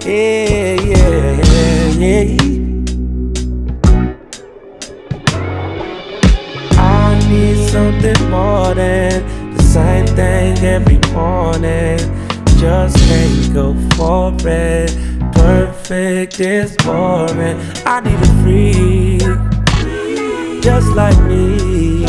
Yeah, yeah, yeah. I need something more than the same thing every morning. Just can't go for it. Perfect is boring. I need a freak, just like me.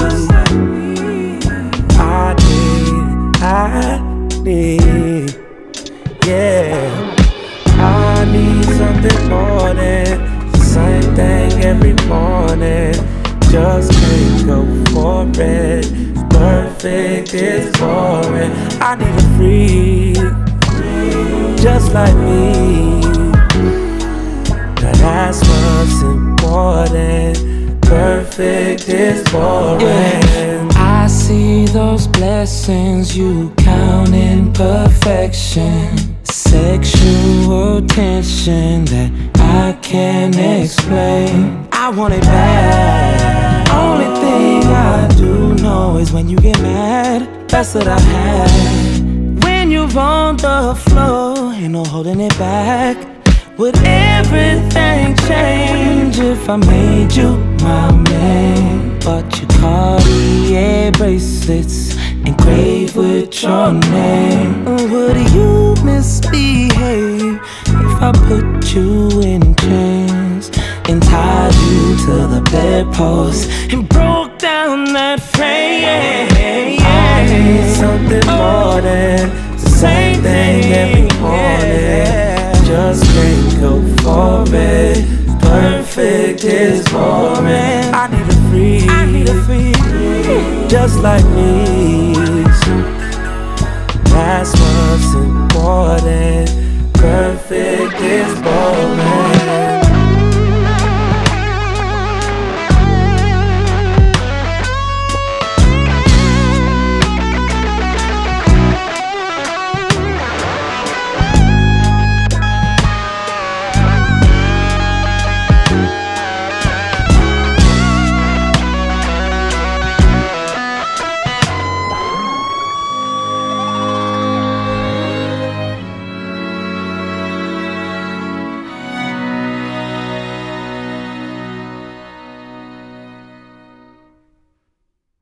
I need, yeah. I need something more than the same thing every morning. Just can't go for it. Perfect is boring. I need a freak, just like me. Now that's what's important. Perfect is boring. Yeah. I see those blessings you count in perfection. Sexual tension that I can't explain. I want it bad. Only thing I do know is when you get mad, that's what I had. When you're on the floor, ain't no holding it back. Would everything change if I made you my man? Bought you Cartier bracelets engraved with your name. Would you misbehave if I put you in chains and tied you to the bedpost and broke down that frame? I need something more than the same thing every morning. Just can't go for it. Perfect is boring. I need a freak, just like me. That's what's important. Perfect is boring.